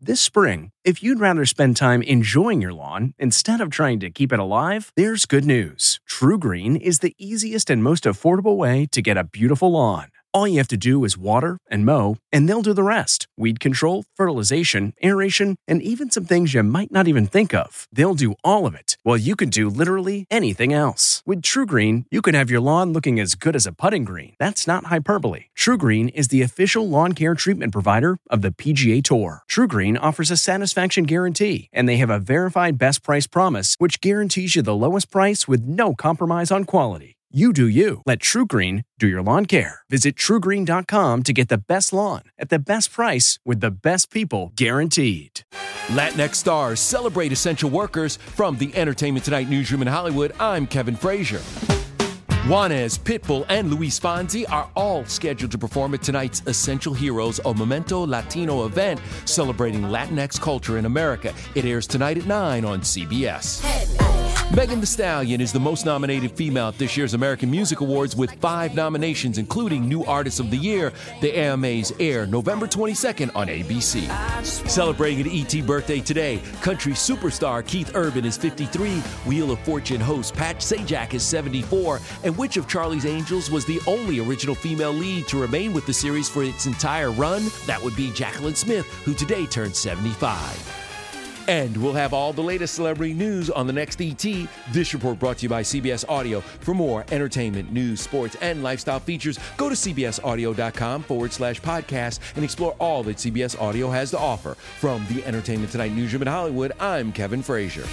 This spring, if you'd rather spend time enjoying your lawn instead of trying to keep it alive, there's good news. TruGreen is the easiest and most affordable way to get a beautiful lawn. All you have to do is water and mow, and they'll do the rest. Weed control, fertilization, aeration, and even some things you might not even think of. They'll do all of it, while you can do literally anything else. With TruGreen, you can have your lawn looking as good as a putting green. That's not hyperbole. TruGreen is the official lawn care treatment provider of the PGA Tour. TruGreen offers a satisfaction guarantee, and they have a verified best price promise, which guarantees you the lowest price with no compromise on quality. You do you. Let TruGreen do your lawn care. Visit TruGreen.com to get the best lawn at the best price with the best people guaranteed. Latinx stars celebrate essential workers. From the Entertainment Tonight newsroom in Hollywood, I'm Kevin Frazier. Juanes, Pitbull, and Luis Fonsi are all scheduled to perform at tonight's Essential Heroes, a Memento Latino event celebrating Latinx culture in America. It airs tonight at 9 on CBS. Megan Thee Stallion is the most nominated female at this year's American Music Awards with 5 nominations, including New Artist of the Year. The AMAs air November 22nd on ABC. Celebrating an E.T. birthday today, country superstar Keith Urban is 53, Wheel of Fortune host Pat Sajak is 74, and which of Charlie's Angels was the only original female lead to remain with the series for its entire run? That would be Jacqueline Smith, who today turned 75. And we'll have all the latest celebrity news on the next ET. This report brought to you by CBS Audio. For more entertainment, news, sports, and lifestyle features, go to cbsaudio.com/podcast and explore all that CBS Audio has to offer. From the Entertainment Tonight newsroom in Hollywood, I'm Kevin Frazier.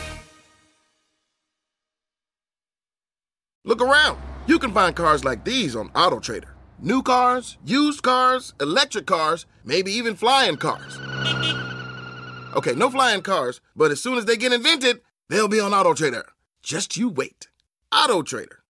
Look around. You can find cars like these on AutoTrader. New cars, used cars, electric cars, maybe even flying cars. Okay, no flying cars, but as soon as they get invented, they'll be on AutoTrader. Just you wait. AutoTrader.